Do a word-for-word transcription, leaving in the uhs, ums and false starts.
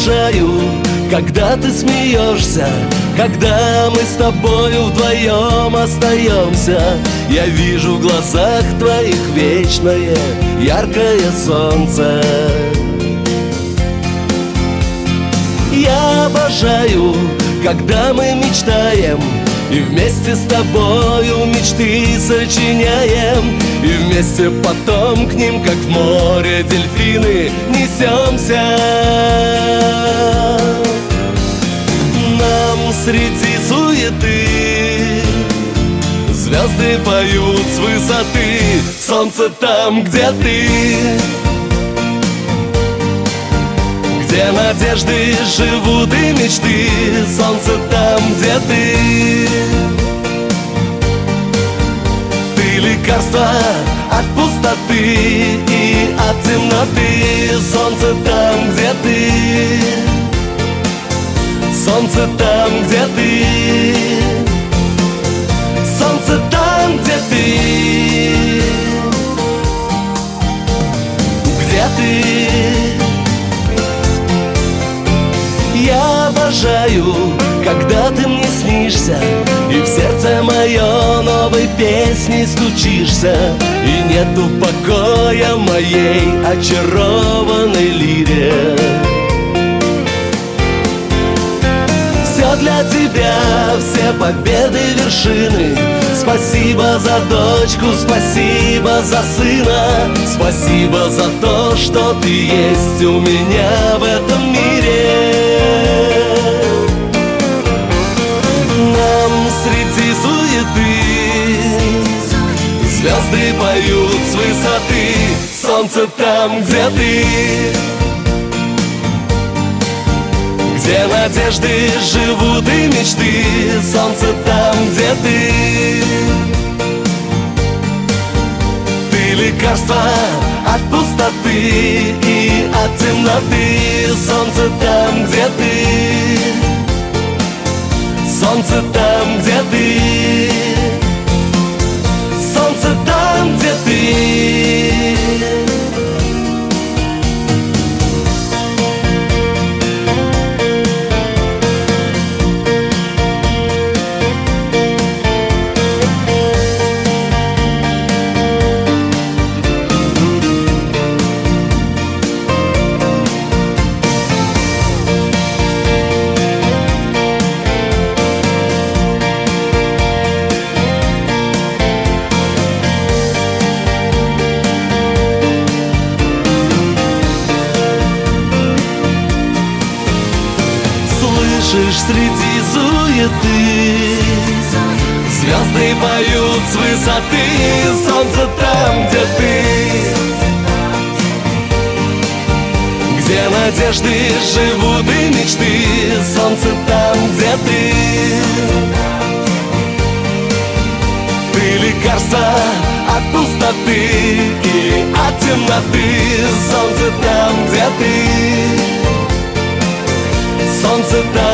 обожаю, когда ты смеешься, когда мы с тобою вдвоем остаемся. Я вижу в глазах твоих вечное яркое солнце. Я обожаю, когда мы мечтаем и вместе с тобою мечты сочиняем, и вместе потом к ним, как в море дельфины, несемся. Нам среди суеты звезды поют с высоты. Солнце там, где ты, где надежды живут и мечты. Солнце там, где ты, ты лекарство от пустоты и от темноты. Солнце там, где ты, солнце там, где ты, солнце там, где ты, где ты. Я обожаю, когда ты мне снишься, и в сердце мое новой песней стучишься, и нету покоя моей очарованной лире. Все для тебя, все победы, вершины. Спасибо за дочку, спасибо за сына, спасибо за то, что ты есть у меня в этом мире. Нам среди суеты звезды поют с высоты. Солнце там, где ты, где надежды живут и мечты. Солнце там, где ты, ты лекарство от пустоты и от темноты. Солнце там, где ты, солнце там, где ты, солнце там, где ты. Среди суеты звезды поют с высоты. Солнце там, где ты, где надежды живут и мечты. Солнце там, где ты, ты лекарство от пустоты и от темноты. Солнце там, где ты, солнце там,